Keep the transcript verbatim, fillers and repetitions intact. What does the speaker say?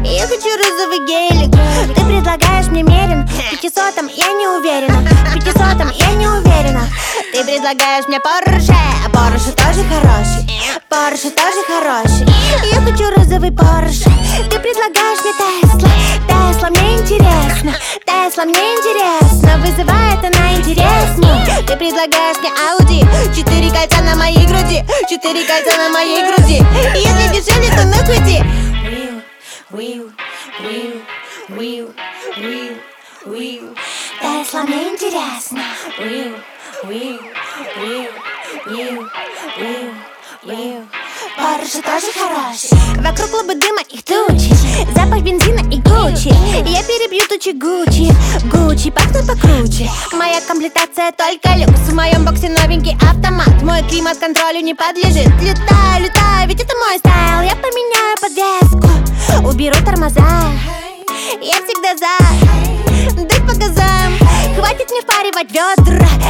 Я хочу розовый гелик. Ты предлагаешь мне мерин. В пятисотом я не уверена. В пятисотом я не уверена. Ты предлагаешь мне Порше. А Порше тоже хороший. Порше тоже хороший. Я хочу розовый Порше. Ты предлагаешь мне Тесла. Тесла мне интересно. Тесла мне интересно. Вызывает она интересно. Ты предлагаешь мне Ауди. Четыре кольца на моей груди. Четыре кольца на моей груди. Если дешевле, то нахуй иди. Real, real, real, real, real. Тесла мне интересно. Real, real, real, real, real, real. Порше тоже хороший. Вокруг клуба дыма и тучи. Запах бензина и Гуччи. Я перебью тучи Гуччи. Гуччи пахнут покруче. Моя комплектация только люкс. В моем боксе новенький автомат. Мой климат контролю не подлежит. Летаю, летаю, ведь это мой стайл. Я поменяю подвеску. Уберу тормоза. Я всегда за. Дать по газам. Хватит мне впаривать ведра.